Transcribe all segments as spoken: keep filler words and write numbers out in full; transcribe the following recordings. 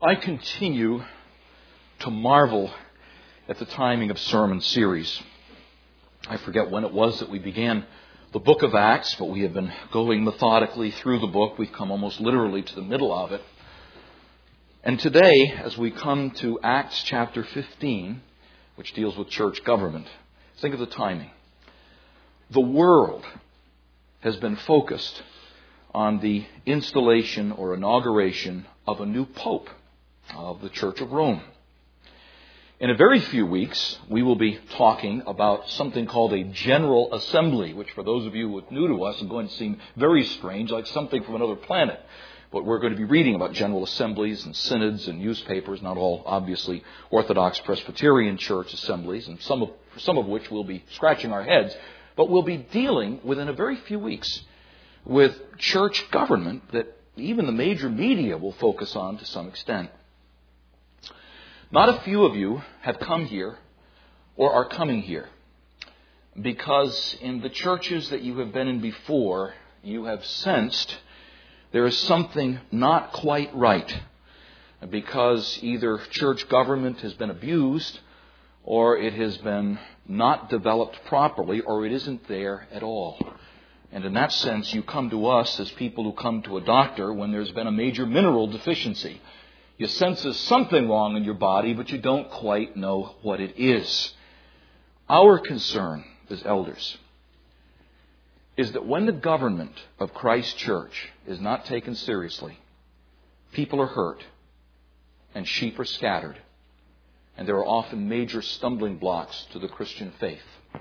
I continue to marvel at the timing of sermon series. I forget when it was that we began the book of Acts, but we have been going methodically through the book. We've come almost literally to the middle of it. And today, as we come to Acts chapter fifteen, which deals with church government, think of the timing. The world has been focused on the installation or inauguration of a new pope of the Church of Rome. In a very few weeks, we will be talking about something called a General Assembly, which for those of you who are new to us is going to seem very strange, like something from another planet. But we're going to be reading about General Assemblies and synods and newspapers, not all obviously Orthodox Presbyterian Church assemblies, and some of, some of which we'll be scratching our heads. But we'll be dealing within a very few weeks with church government that even the major media will focus on to some extent. Not a few of you have come here or are coming here because in the churches that you have been in before, you have sensed there is something not quite right because either church government has been abused or it has been not developed properly or it isn't there at all. And in that sense, you come to us as people who come to a doctor when there's been a major mineral deficiency. You sense there's something wrong in your body, but you don't quite know what it is. Our concern as elders is that when the government of Christ's church is not taken seriously, people are hurt and sheep are scattered, and there are often major stumbling blocks to the Christian faith.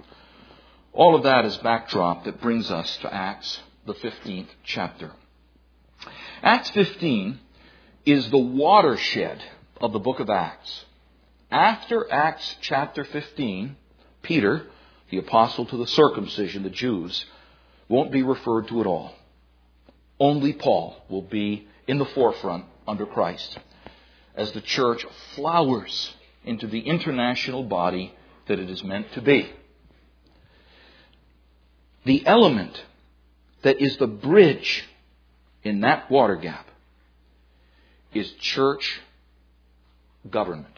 All of that is backdrop that brings us to Acts, the fifteenth chapter. Acts fifteen is the watershed of the book of Acts. After Acts chapter fifteen, Peter, the apostle to the circumcision, the Jews, won't be referred to at all. Only Paul will be in the forefront under Christ as the church flowers into the international body that it is meant to be. The element that is the bridge in that water gap is church government.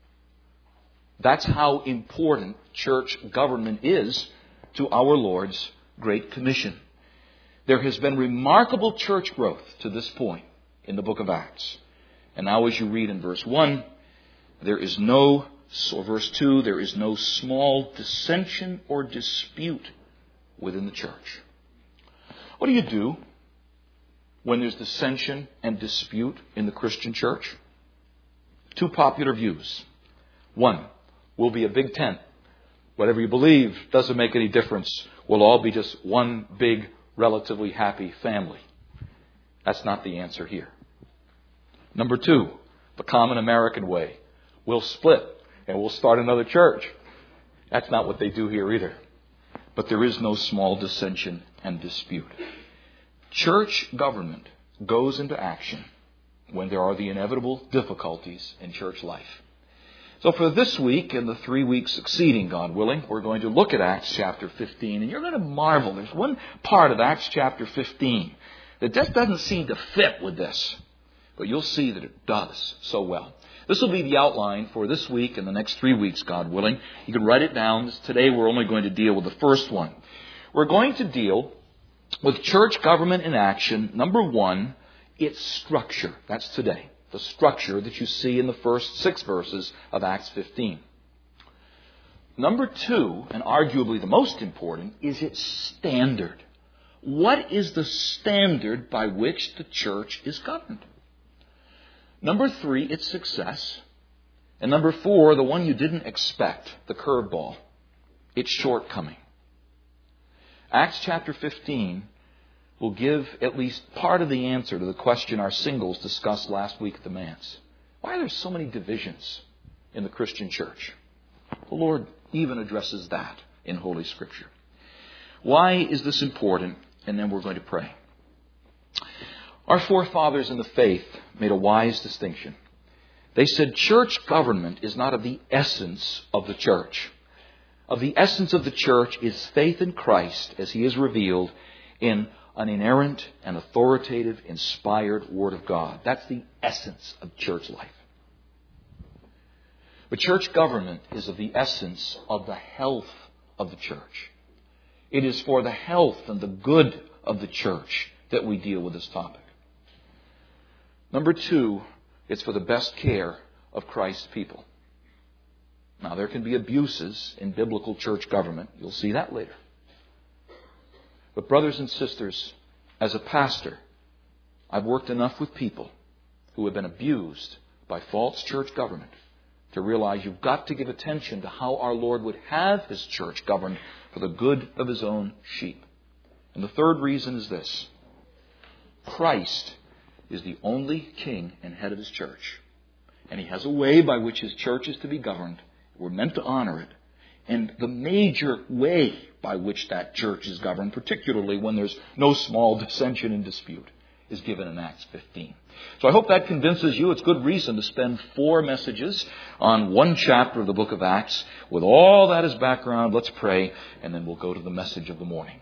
That's how important church government is to our Lord's Great Commission. There has been remarkable church growth to this point in the book of Acts. And now as you read in verse one, there is no, or verse two, there is no small dissension or dispute within the church. What do you do when there's dissension and dispute in the Christian church? Two popular views. One, we'll be a big tent. Whatever you believe doesn't make any difference. We'll all be just one big, relatively happy family. That's not the answer here. Number two, the common American way. We'll split and we'll start another church. That's not what they do here either. But there is no small dissension and dispute. Church government goes into action when there are the inevitable difficulties in church life. So for this week and the three weeks succeeding, God willing, we're going to look at Acts chapter fifteen. And you're going to marvel. There's one part of Acts chapter fifteen that just doesn't seem to fit with this. But you'll see that it does so well. This will be the outline for this week and the next three weeks, God willing. You can write it down. Today we're only going to deal with the first one. We're going to deal with church government in action. Number one, its structure. That's today. The structure that you see in the first six verses of Acts fifteen. Number two, and arguably the most important, is its standard. What is the standard by which the church is governed? Number three, its success. And number four, the one you didn't expect, the curveball, its shortcoming. Acts chapter fifteen will give at least part of the answer to the question our singles discussed last week at the manse. Why are there so many divisions in the Christian church? The Lord even addresses that in Holy Scripture. Why is this important? And then we're going to pray. Our forefathers in the faith made a wise distinction. They said church government is not of the essence of the church. Of the essence of the church is faith in Christ as He is revealed in an inerrant and authoritative, inspired Word of God. That's the essence of church life. But church government is of the essence of the health of the church. It is for the health and the good of the church that we deal with this topic. Number two, it's for the best care of Christ's people. Now, there can be abuses in biblical church government. You'll see that later. But brothers and sisters, as a pastor, I've worked enough with people who have been abused by false church government to realize you've got to give attention to how our Lord would have His church governed for the good of His own sheep. And the third reason is this. Christ is the only king and head of His church. And He has a way by which His church is to be governed. We're meant to honor it. And the major way by which that church is governed, particularly when there's no small dissension and dispute, is given in Acts fifteen. So I hope that convinces you it's good reason to spend four messages on one chapter of the book of Acts. With all that as background, let's pray, and then we'll go to the message of the morning.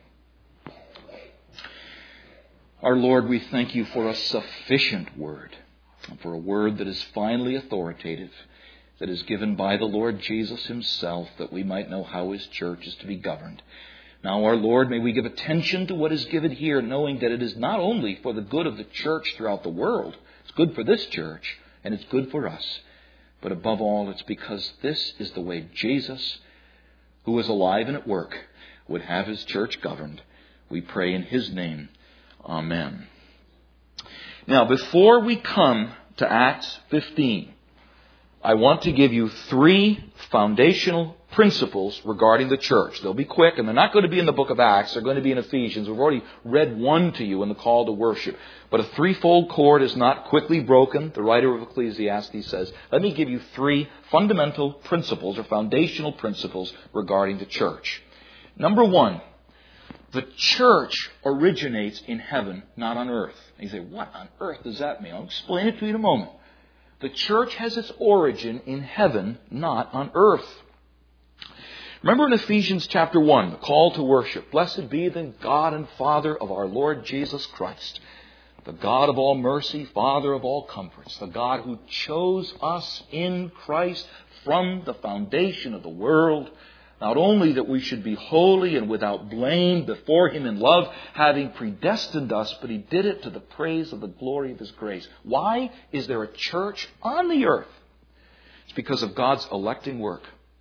Our Lord, we thank You for a sufficient word, for a word that is finally authoritative, that is given by the Lord Jesus Himself, that we might know how His church is to be governed. Now, our Lord, may we give attention to what is given here, knowing that it is not only for the good of the church throughout the world. It's good for this church, and it's good for us. But above all, it's because this is the way Jesus, who is alive and at work, would have His church governed. We pray in His name. Amen. Now, before we come to Acts fifteen, I want to give you three foundational principles regarding the church. They'll be quick, and they're not going to be in the book of Acts. They're going to be in Ephesians. We've already read one to you in the call to worship. But a threefold cord is not quickly broken. The writer of Ecclesiastes says, let me give you three fundamental principles or foundational principles regarding the church. Number one, the church originates in heaven, not on earth. And you say, what on earth does that mean? I'll explain it to you in a moment. The church has its origin in heaven, not on earth. Remember in Ephesians chapter one, the call to worship. Blessed be the God and Father of our Lord Jesus Christ, the God of all mercy, Father of all comforts, the God who chose us in Christ from the foundation of the world, not only that we should be holy and without blame before Him in love, having predestined us, but He did it to the praise of the glory of His grace. Why is there a church on the earth? It's because of God's electing work.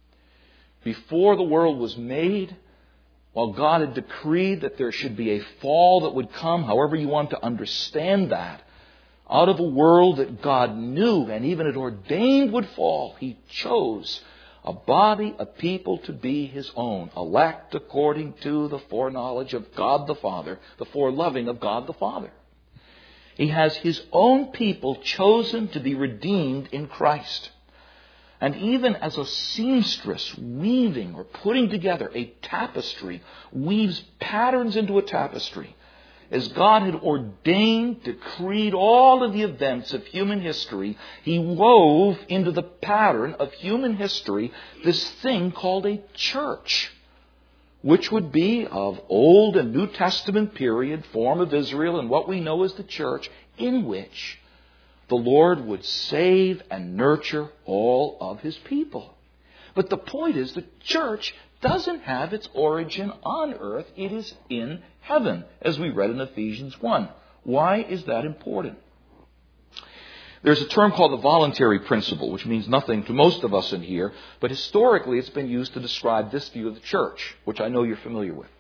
Before the world was made, while God had decreed that there should be a fall that would come, however you want to understand that, out of a world that God knew and even had ordained would fall, He chose a body of people to be His own, elect according to the foreknowledge of God the Father, the foreloving of God the Father. He has His own people chosen to be redeemed in Christ. And even as a seamstress weaving or putting together a tapestry weaves patterns into a tapestry, as God had ordained, decreed all of the events of human history, He wove into the pattern of human history this thing called a church, which would be of Old and New Testament period, form of Israel, and what we know as the church, in which the Lord would save and nurture all of His people. But the point is, the church doesn't have its origin on earth. It is in heaven, as we read in Ephesians one. Why is that important? There's a term called the voluntary principle, which means nothing to most of us in here, but historically it's been used to describe this view of the church, which I know you're familiar with.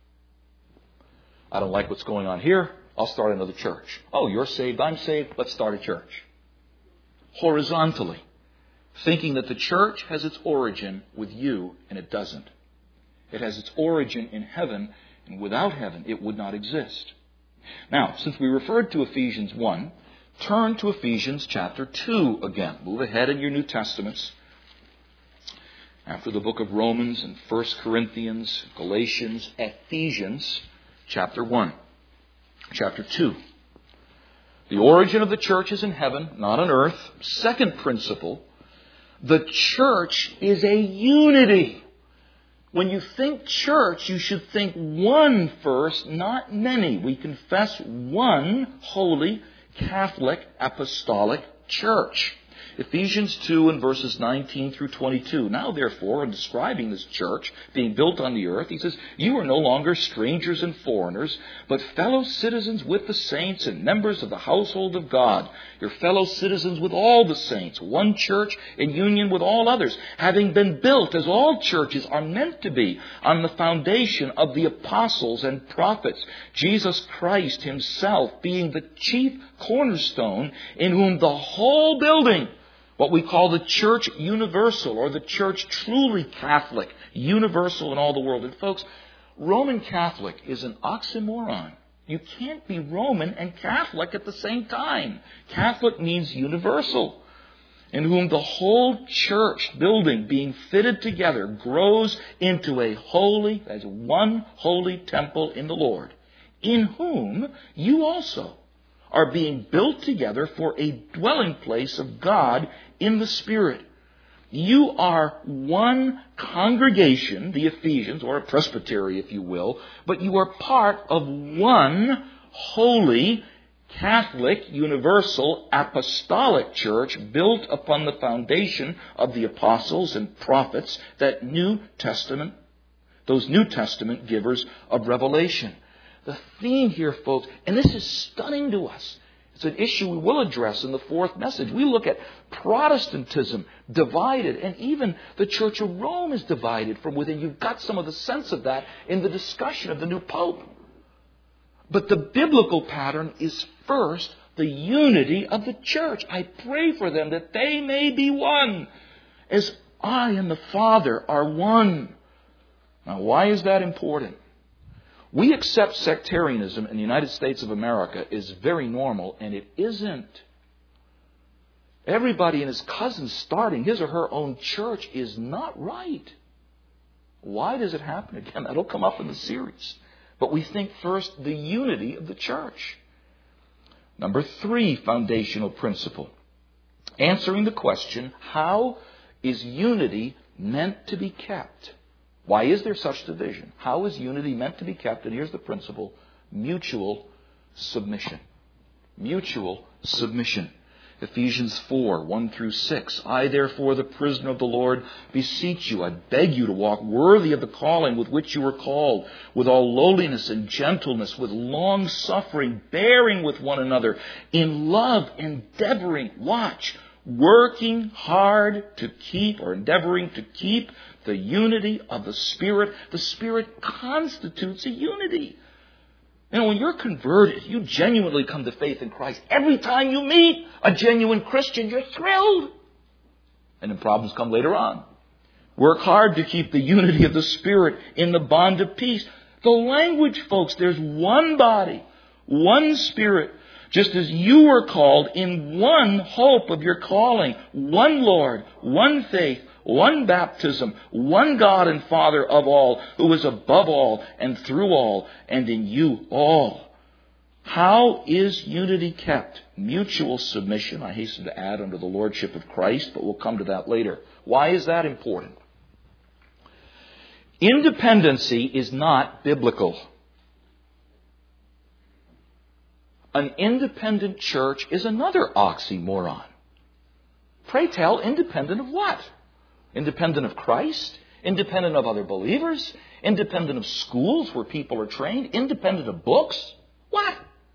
I don't like what's going on here. I'll start another church. Oh, you're saved, I'm saved, let's start a church. Horizontally, thinking that the church has its origin with you, and it doesn't. It has its origin in heaven, and without heaven it would not exist. Now, since we referred to Ephesians one, turn to Ephesians chapter two again. Move ahead in your New Testaments. After the book of Romans and First Corinthians, Galatians, Ephesians chapter one. Chapter two. The origin of the church is in heaven, not on earth. Second principle, the church is a unity. When you think church, you should think one first, not many. We confess one holy, Catholic, apostolic church. Ephesians two and verses nineteen through twenty-two. Now, therefore, in describing this church being built on the earth, he says, you are no longer strangers and foreigners, but fellow citizens with the saints and members of the household of God. Your fellow citizens with all the saints, one church in union with all others, having been built, as all churches are meant to be, on the foundation of the apostles and prophets, Jesus Christ himself being the chief cornerstone, in whom the whole building, what we call the church universal, or the church truly Catholic, universal in all the world. And folks, Roman Catholic is an oxymoron. You can't be Roman and Catholic at the same time. Catholic means universal, in whom the whole church building being fitted together grows into a holy, as one holy temple in the Lord, in whom you also are being built together for a dwelling place of God in the Spirit. You are one congregation, the Ephesians, or a presbytery, if you will, but you are part of one holy, Catholic, universal, apostolic church built upon the foundation of the apostles and prophets, that New Testament, those New Testament givers of revelation. The theme here, folks, and this is stunning to us. It's an issue we will address in the fourth message. We look at Protestantism divided, and even the Church of Rome is divided from within. You've got some of the sense of that in the discussion of the new Pope. But the biblical pattern is first the unity of the church. I pray for them that they may be one, as I and the Father are one. Now, why is that important? We accept sectarianism in the United States of America is very normal, and it isn't. Everybody and his cousin starting his or her own church is not right. Why does it happen? Again, that'll come up in the series. But we think first the unity of the church. Number three, foundational principle. Answering the question, how is unity meant to be kept? Why is there such division? How is unity meant to be kept? And here's the principle: mutual submission. Mutual submission. Ephesians four, one through six. I, therefore, the prisoner of the Lord, beseech you, I beg you to walk worthy of the calling with which you were called, with all lowliness and gentleness, with long suffering, bearing with one another, in love, endeavoring, watch, working hard to keep, or endeavoring to keep, the unity of the Spirit. The Spirit constitutes a unity. You know, when you're converted, you genuinely come to faith in Christ. Every time you meet a genuine Christian, you're thrilled. And then problems come later on. Work hard to keep the unity of the Spirit in the bond of peace. The language, folks, there's one body, one Spirit. Just as you were called in one hope of your calling, one Lord, one faith, one baptism, one God and Father of all, who is above all and through all and in you all. How is unity kept? Mutual submission, I hasten to add, under the lordship of Christ, but we'll come to that later. Why is that important? Independency is not biblical. An independent church is another oxymoron. Pray tell, independent of what? Independent of Christ? Independent of other believers? Independent of schools where people are trained? Independent of books? What?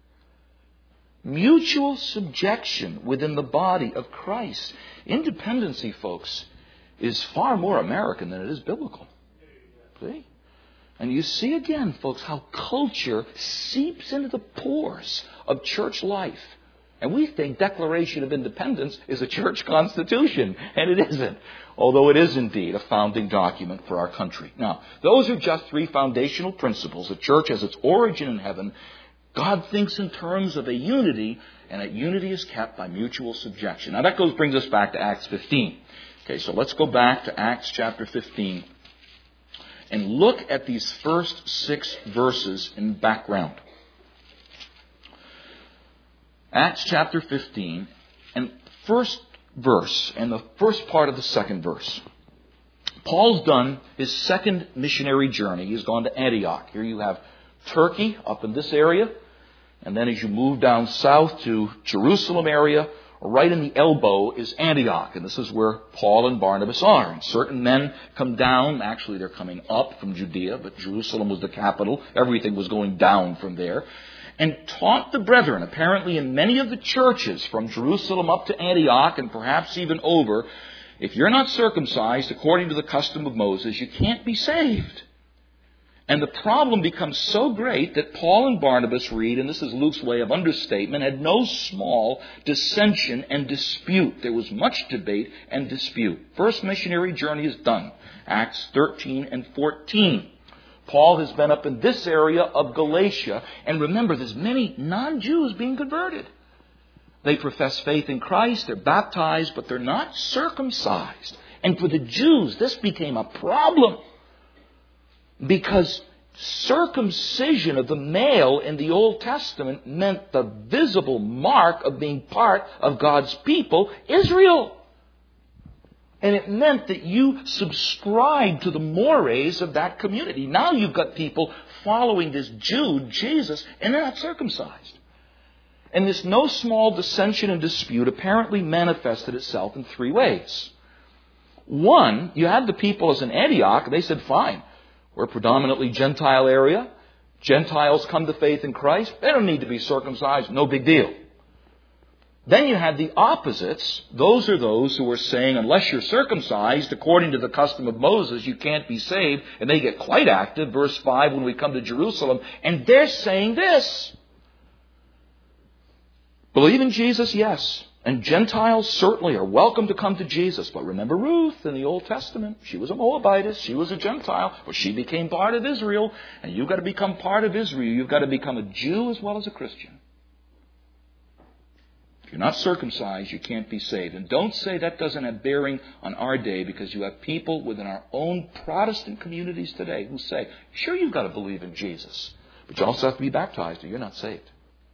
Mutual subjection within the body of Christ. Independency, folks, is far more American than it is biblical. See? And you see again, folks, how culture seeps into the pores of church life. And we think Declaration of Independence is a church constitution, and it isn't. Although it is indeed a founding document for our country. Now, those are just three foundational principles. The church has its origin in heaven. God thinks in terms of a unity, and that unity is kept by mutual subjection. Now that goes brings us back to Acts fifteen. Okay, so let's go back to Acts chapter fifteen and look at these first six verses in background. Acts chapter fifteen, and first verse and the first part of the second verse. Paul's done his second missionary journey. He's gone to Antioch. Here you have Turkey up in this area. And then as you move down south to Jerusalem area, right in the elbow is Antioch. And this is where Paul and Barnabas are. And certain men come down. Actually, they're coming up from Judea, but Jerusalem was the capital. Everything was going down from there. And taught the brethren, apparently in many of the churches from Jerusalem up to Antioch and perhaps even over, if you're not circumcised according to the custom of Moses, you can't be saved. And the problem becomes so great that Paul and Barnabas read, and this is Luke's way of understatement, had no small dissension and dispute. There was much debate and dispute. First missionary journey is done. Acts thirteen and fourteen. Paul has been up in this area of Galatia. And remember, there's many non-Jews being converted. They profess faith in Christ, they're baptized, but they're not circumcised. And for the Jews, this became a problem. Because circumcision of the male in the Old Testament meant the visible mark of being part of God's people, Israel. And it meant that you subscribed to the mores of that community. Now you've got people following this Jew, Jesus, and they're not circumcised. And this no small dissension and dispute apparently manifested itself in three ways. One, you had the people as in Antioch, they said, fine, we're a predominantly Gentile area. Gentiles come to faith in Christ. They don't need to be circumcised. No big deal. Then you had the opposites. Those are those who are saying, unless you're circumcised, according to the custom of Moses, you can't be saved. And they get quite active. Verse five, when we come to Jerusalem. And they're saying this. Believe in Jesus, yes. And Gentiles certainly are welcome to come to Jesus. But remember Ruth in the Old Testament. She was a Moabitess. She was a Gentile. But she became part of Israel. And you've got to become part of Israel. You've got to become a Jew as well as a Christian. If you're not circumcised, you can't be saved. And don't say that doesn't have bearing on our day, because you have people within our own Protestant communities today who say, sure, you've got to believe in Jesus, but you also have to be baptized or you're not saved.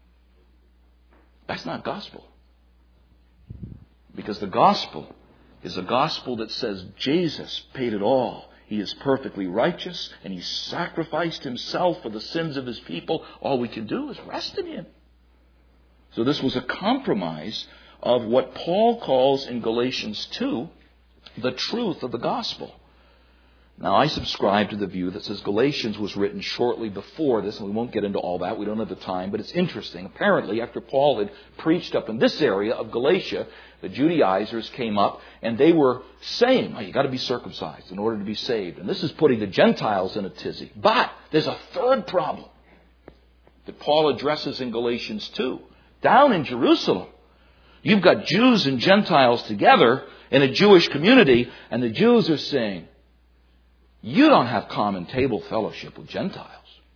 That's not gospel. Because the gospel is a gospel that says Jesus paid it all. He is perfectly righteous and He sacrificed Himself for the sins of His people. All we can do is rest in Him. So this was a compromise of what Paul calls in Galatians two, the truth of the gospel. Now, I subscribe to the view that says Galatians was written shortly before this, and we won't get into all that. We don't have the time, but it's interesting. Apparently, after Paul had preached up in this area of Galatia, the Judaizers came up, and they were saying, oh, you've got to be circumcised in order to be saved. And this is putting the Gentiles in a tizzy. But there's a third problem that Paul addresses in Galatians two. Down in Jerusalem, you've got Jews and Gentiles together in a Jewish community, and the Jews are saying, you don't have common table fellowship with Gentiles.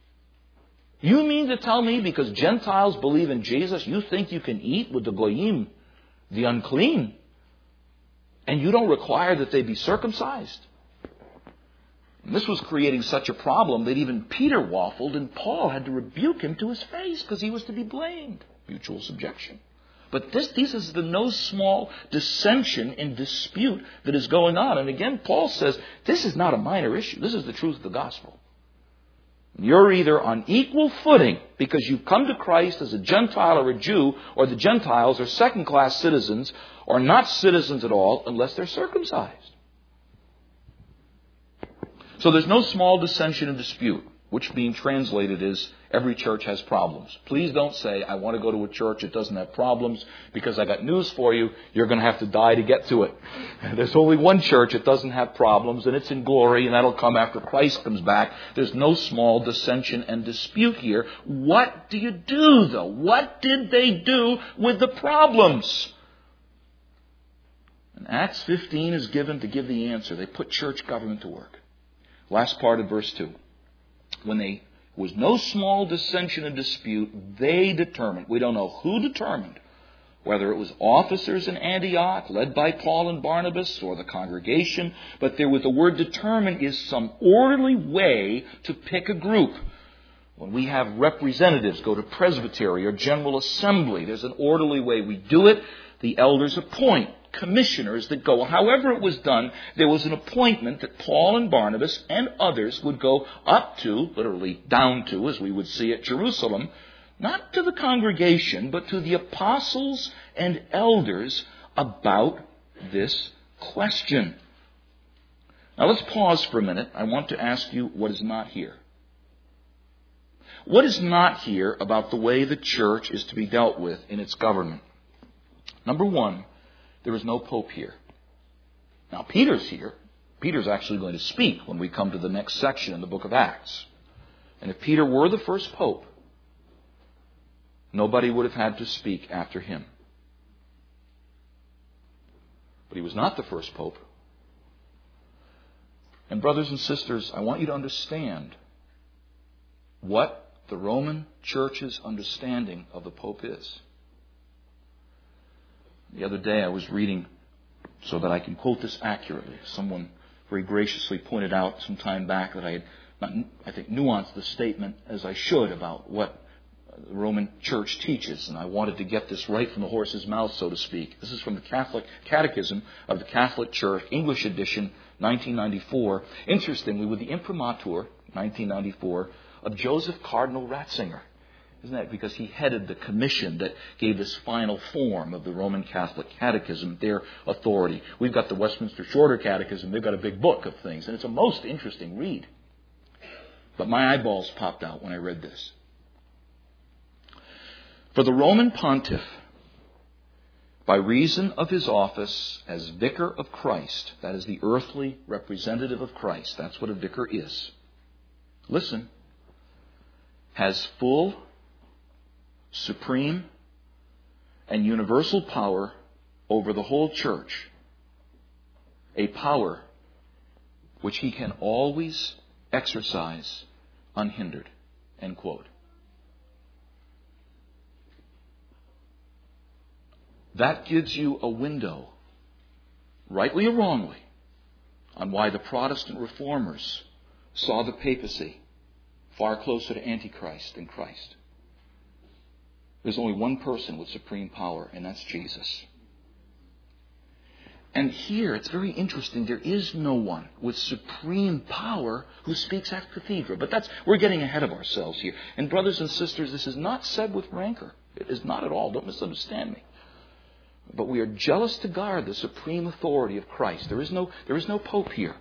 You mean to tell me because Gentiles believe in Jesus, you think you can eat with the goyim, the unclean, and you don't require that they be circumcised? And this was creating such a problem that even Peter waffled, and Paul had to rebuke him to his face because he was to be blamed. Mutual subjection. But this, this is the no small dissension and dispute that is going on. And again, Paul says, this is not a minor issue. This is the truth of the gospel. You're either on equal footing because you've come to Christ as a Gentile or a Jew, or the Gentiles are second-class citizens or not citizens at all unless they're circumcised. So there's no small dissension and dispute, which being translated is every church has problems. Please don't say, I want to go to a church that doesn't have problems, because I got news for you. You're going to have to die to get to it. There's only one church that doesn't have problems, and it's in glory, and that'll come after Christ comes back. There's no small dissension and dispute here. What do you do, though? What did they do with the problems? And Acts fifteen is given to give the answer. They put church government to work. Last part of verse two. When they was no small dissension and dispute, they determined. We don't know who determined, whether it was officers in Antioch led by Paul and Barnabas or the congregation, but there was the word determine is some orderly way to pick a group. When we have representatives go to presbytery or general assembly, there's an orderly way we do it. The elders appoint. commissioners that go. However it was done, there was an appointment that Paul and Barnabas and others would go up to, literally down to, as we would see at Jerusalem, not to the congregation, but to the apostles and elders about this question. Now let's pause for a minute. I want to ask you what is not here. What is not here about the way the church is to be dealt with in its government? Number one, there is no pope here. Now, Peter's here. Peter's actually going to speak when we come to the next section in the book of Acts. And if Peter were the first pope, nobody would have had to speak after him. But he was not the first pope. And brothers and sisters, I want you to understand what the Roman Church's understanding of the Pope is. The other day I was reading, so that I can quote this accurately. Someone very graciously pointed out some time back that I had, not, I think, nuanced the statement as I should about what the Roman Church teaches. And I wanted to get this right from the horse's mouth, so to speak. This is from the Catholic Catechism of the Catholic Church, English edition, nineteen ninety-four. Interestingly, with the imprimatur, nineteen ninety-four, of Joseph Cardinal Ratzinger. Isn't that because he headed the commission that gave this final form of the Roman Catholic Catechism, their authority. We've got the Westminster Shorter Catechism. They've got a big book of things, and it's a most interesting read. But my eyeballs popped out when I read this. For the Roman pontiff, by reason of his office as vicar of Christ, that is the earthly representative of Christ, that's what a vicar is. Listen. Has full, supreme, and universal power over the whole church, a power which he can always exercise unhindered. End quote. That gives you a window, rightly or wrongly, on why the Protestant reformers saw the papacy far closer to Antichrist than Christ. There's only one person with supreme power, and that's Jesus. And here, it's very interesting, there is no one with supreme power who speaks at cathedra. But that's, we're getting ahead of ourselves here. And brothers and sisters, this is not said with rancor. It is not at all. Don't misunderstand me. But we are jealous to guard the supreme authority of Christ. There is no, there is no pope here.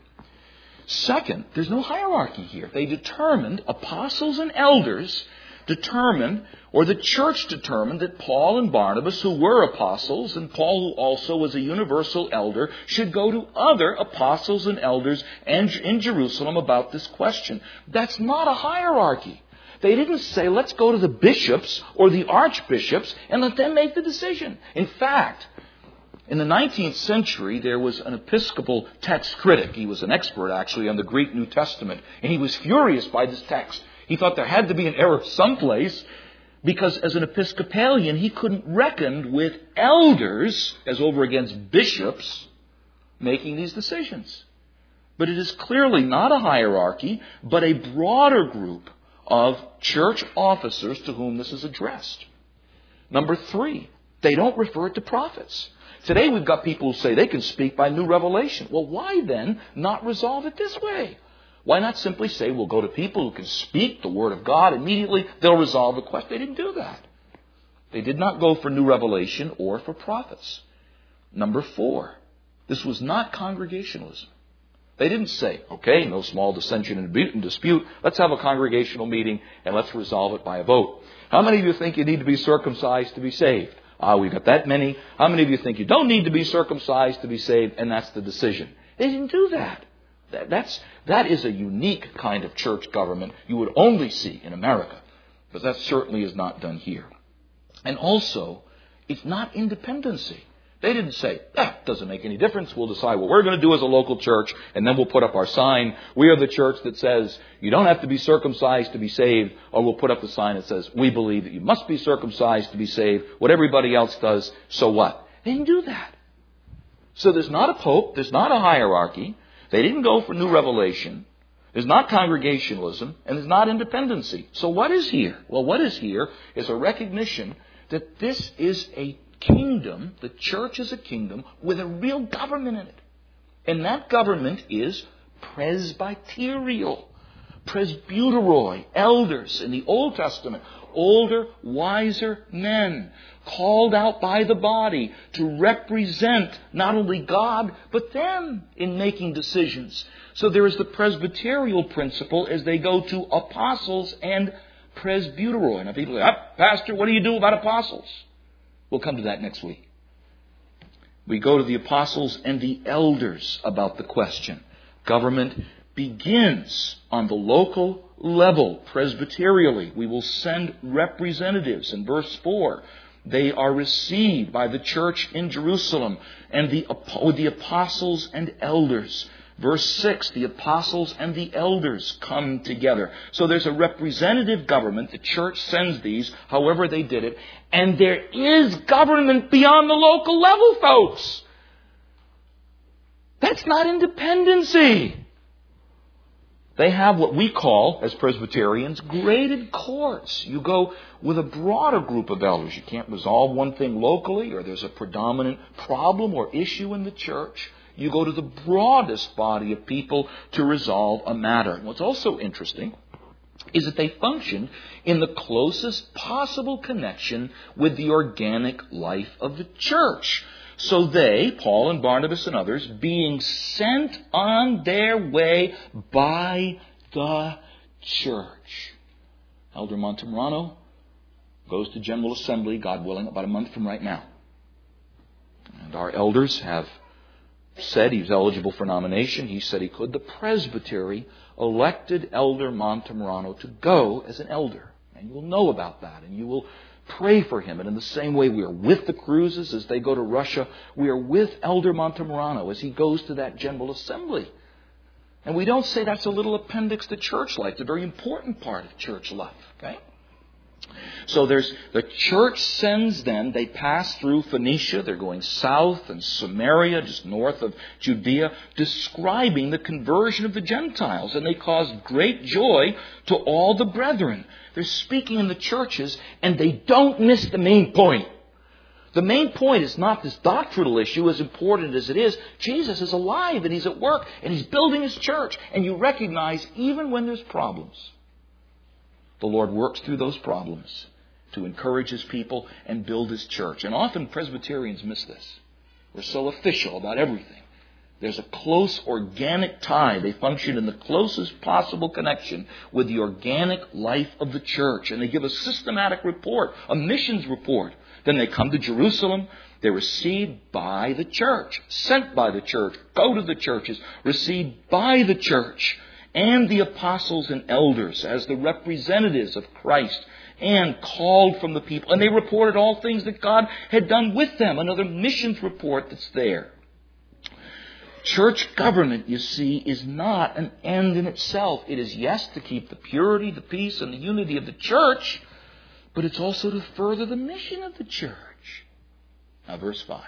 Second, there's no hierarchy here. They determined, apostles and elders determined, or the church determined, that Paul and Barnabas, who were apostles, and Paul, who also was a universal elder, should go to other apostles and elders in Jerusalem about this question. That's not a hierarchy. They didn't say, let's go to the bishops or the archbishops and let them make the decision. In fact, in the nineteenth century, there was an Episcopal text critic. He was an expert, actually, on the Greek New Testament. And he was furious by this text. He thought there had to be an error someplace because as an Episcopalian, he couldn't reckon with elders, as over against bishops, making these decisions. But it is clearly not a hierarchy, but a broader group of church officers to whom this is addressed. Number three, they don't refer to prophets. Today we've got people who say they can speak by new revelation. Well, why then not resolve it this way? Why not simply say we'll go to people who can speak the word of God immediately, they'll resolve the question. They didn't do that. They did not go for new revelation or for prophets. Number four, this was not congregationalism. They didn't say, okay, no small dissension and dispute, let's have a congregational meeting and let's resolve it by a vote. How many of you think you need to be circumcised to be saved? Ah, we've got that many. How many of you think you don't need to be circumcised to be saved? And that's the decision. They didn't do that. that that's, that is a unique kind of church government you would only see in America. But that certainly is not done here. And also, it's not independency. They didn't say, ah, doesn't make any difference. We'll decide what we're going to do as a local church, and then we'll put up our sign. We are the church that says you don't have to be circumcised to be saved, or we'll put up the sign that says we believe that you must be circumcised to be saved. What everybody else does, so what? They didn't do that. So there's not a pope. There's not a hierarchy. They didn't go for new revelation. There's not congregationalism, and there's not independency. So what is here? Well, what is here is a recognition that this is a kingdom, the church is a kingdom with a real government in it. And that government is presbyterial. Presbyteroi, elders in the Old Testament, older, wiser men, called out by the body to represent not only God, but them in making decisions. So there is the presbyterial principle as they go to apostles and presbyteroi. Now people say, ah, Pastor, what do you do about apostles? We'll come to that next week. We go to the apostles and the elders about the question. Government begins on the local level, presbyterially. We will send representatives. In verse four, they are received by the church in Jerusalem and the, with the apostles and elders. Verse six, the apostles and the elders come together. So there's a representative government. The church sends these, however they did it. And there is government beyond the local level, folks. That's not independency. They have what we call, as Presbyterians, graded courts. You go with a broader group of elders. You can't resolve one thing locally, or there's a predominant problem or issue in the church. You go to the broadest body of people to resolve a matter. And what's also interesting is that they functioned in the closest possible connection with the organic life of the church. So they, Paul and Barnabas and others, being sent on their way by the church. Elder Montemurano goes to General Assembly, God willing, about a month from right now. And our elders have said he's eligible for nomination. He said he could. The presbytery elected Elder Montemurano to go as an elder. And you will know about that, and you will pray for him. And in the same way, we are with the Cruzes as they go to Russia. We are with Elder Montemurano as he goes to that General Assembly. And we don't say that's a little appendix to church life. It's a very important part of church life. Okay? So there's the church sends them. They pass through Phoenicia. They're going south and Samaria, just north of Judea, describing the conversion of the Gentiles. And they cause great joy to all the brethren. They're speaking in the churches, and they don't miss the main point. The main point is not this doctrinal issue, as important as it is. Jesus is alive, and He's at work, and He's building His church. And you recognize, even when there's problems, the Lord works through those problems to encourage His people and build His church. And often Presbyterians miss this. We're so official about everything. There's a close organic tie. They function in the closest possible connection with the organic life of the church. And they give a systematic report, a missions report. Then they come to Jerusalem. They're received by the church, sent by the church, go to the churches, received by the church and the apostles and elders as the representatives of Christ and called from the people. And they reported all things that God had done with them. Another missions report that's there. Church government, you see, is not an end in itself. It is, yes, to keep the purity, the peace, and the unity of the church, but it's also to further the mission of the church. Now, verse five.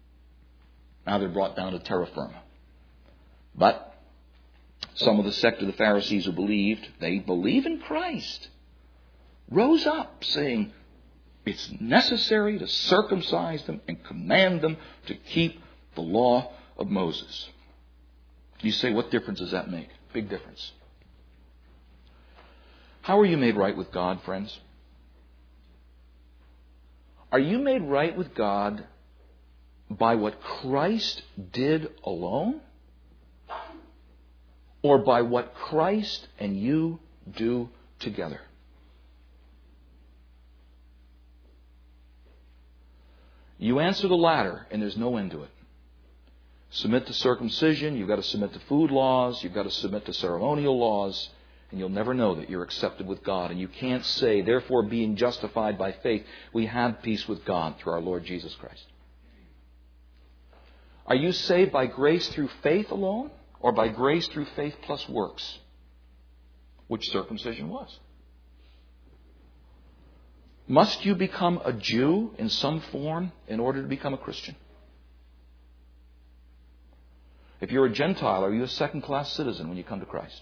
Now they're brought down to terra firma. But some of the sect of the Pharisees who believed, they believe in Christ, rose up saying it's necessary to circumcise them and command them to keep the law of Moses. You say, what difference does that make? Big difference. How are you made right with God, friends? Are you made right with God by what Christ did alone? Or by what Christ and you do together? You answer the latter, and there's no end to it. Submit to circumcision, you've got to submit to food laws, you've got to submit to ceremonial laws, and you'll never know that you're accepted with God. And you can't say, therefore, being justified by faith, we have peace with God through our Lord Jesus Christ. Are you saved by grace through faith alone, or by grace through faith plus works? Which circumcision was. Must you become a Jew in some form in order to become a Christian? If you're a Gentile, are you a second-class citizen when you come to Christ?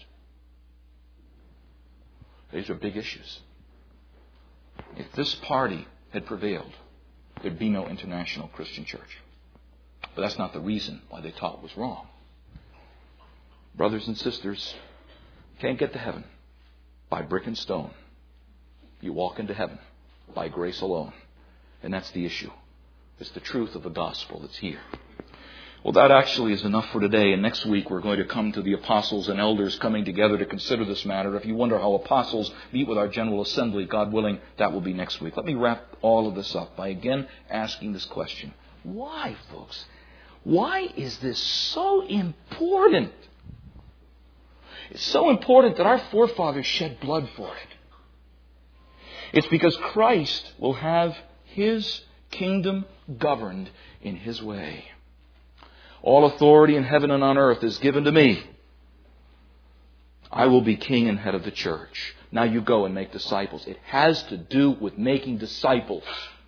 These are big issues. If this party had prevailed, there'd be no international Christian church. But that's not the reason why they taught it was wrong. Brothers and sisters, you can't get to heaven by brick and stone. You walk into heaven by grace alone. And that's the issue. It's the truth of the gospel that's here. Well, that actually is enough for today. And next week we're going to come to the apostles and elders coming together to consider this matter. If you wonder how apostles meet with our General Assembly, God willing, that will be next week. Let me wrap all of this up by again asking this question. Why, folks? Why is this so important? It's so important that our forefathers shed blood for it. It's because Christ will have His kingdom governed in His way. All authority in heaven and on earth is given to me. I will be king and head of the church. Now you go and make disciples. It has to do with making disciples.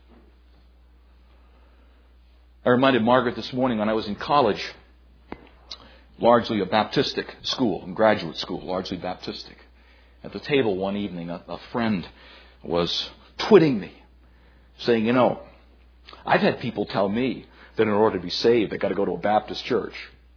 I reminded Margaret this morning when I was in college, largely a Baptistic school, graduate school, largely Baptistic. At the table one evening, a, a friend was twitting me, saying, you know, I've had people tell me that in order to be saved, they've got to go to a Baptist church.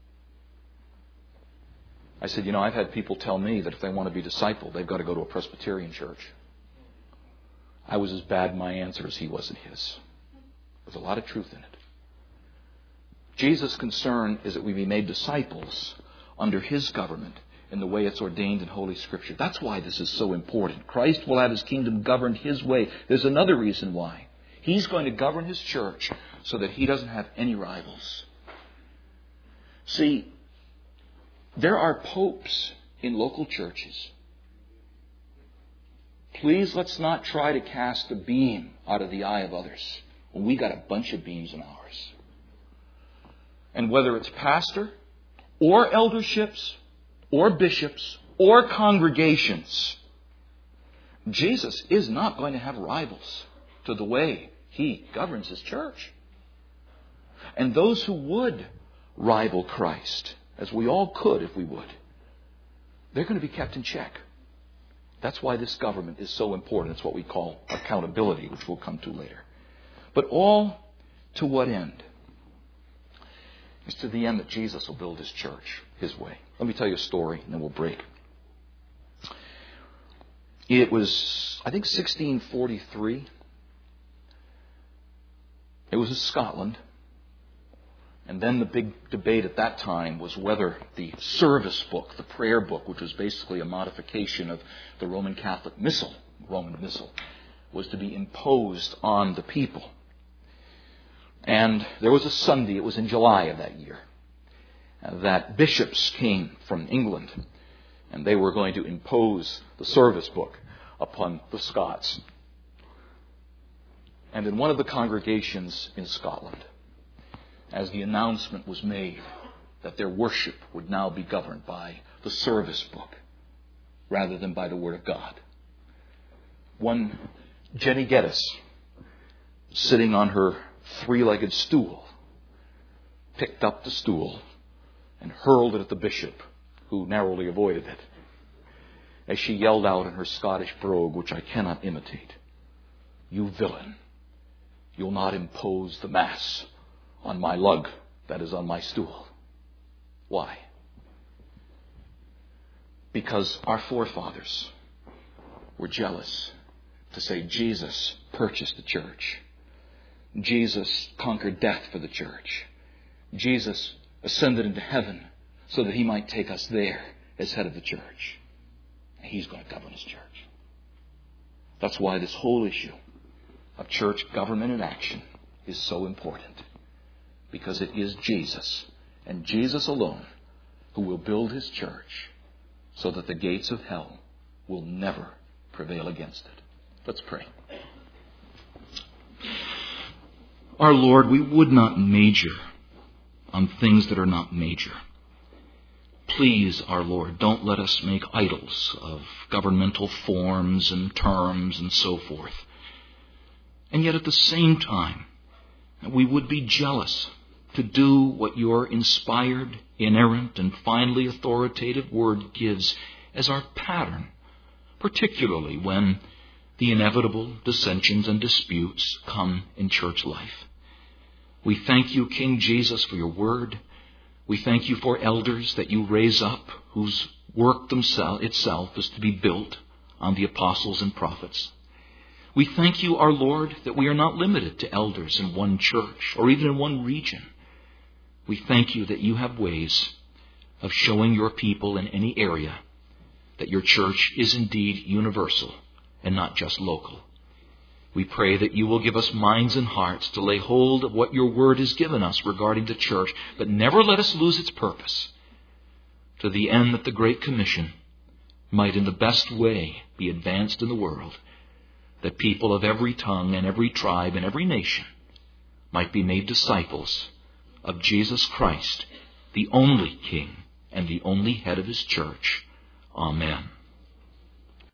I said, you know, I've had people tell me that if they want to be discipled, they've got to go to a Presbyterian church. I was as bad in my answer as he was in his. There's a lot of truth in it. Jesus' concern is that we be made disciples under His government in the way it's ordained in Holy Scripture. That's why this is so important. Christ will have His kingdom governed His way. There's another reason why. He's going to govern His church so that He doesn't have any rivals. See, there are popes in local churches. Please let's not try to cast a beam out of the eye of others when we got a bunch of beams in ours. And whether it's pastor or elderships or bishops or congregations, Jesus is not going to have rivals to the way He governs His church. And those who would rival Christ, as we all could if we would, they're going to be kept in check. That's why this government is so important. It's what we call accountability, which we'll come to later. But all to what end? It's to the end that Jesus will build His church His way. Let me tell you a story and then we'll break. It was, I think, sixteen forty-three. It was in Scotland. And then the big debate at that time was whether the service book, the prayer book, which was basically a modification of the Roman Catholic Missal, Roman Missal, was to be imposed on the people. And there was a Sunday, it was in July of that year, that bishops came from England and they were going to impose the service book upon the Scots. And in one of the congregations in Scotland, as the announcement was made that their worship would now be governed by the service book rather than by the Word of God, one Jenny Geddes, sitting on her three-legged stool, picked up the stool and hurled it at the bishop, who narrowly avoided it, as she yelled out in her Scottish brogue, which I cannot imitate, "You villain, you'll not impose the Mass on my lug, that is on my stool." Why? Because our forefathers were jealous to say Jesus purchased the church. Jesus conquered death for the church. Jesus ascended into heaven so that He might take us there as head of the church. And He's going to govern His church. That's why this whole issue of church government in action is so important. Because it is Jesus and Jesus alone who will build His church so that the gates of hell will never prevail against it. Let's pray. Our Lord, we would not major on things that are not major. Please, our Lord, don't let us make idols of governmental forms and terms and so forth. And yet at the same time, we would be jealous to do what your inspired, inerrant, and finally authoritative Word gives as our pattern, particularly when the inevitable dissensions and disputes come in church life. We thank you, King Jesus, for your word. We thank you for elders that you raise up, whose work themselves itself is to be built on the apostles and prophets. We thank you, our Lord, that we are not limited to elders in one church or even in one region. We thank you that you have ways of showing your people in any area that your church is indeed universal and not just local. We pray that you will give us minds and hearts to lay hold of what your word has given us regarding the church, but never let us lose its purpose, to the end that the Great Commission might in the best way be advanced in the world, that people of every tongue and every tribe and every nation might be made disciples of Jesus Christ, the only King and the only head of his church. Amen.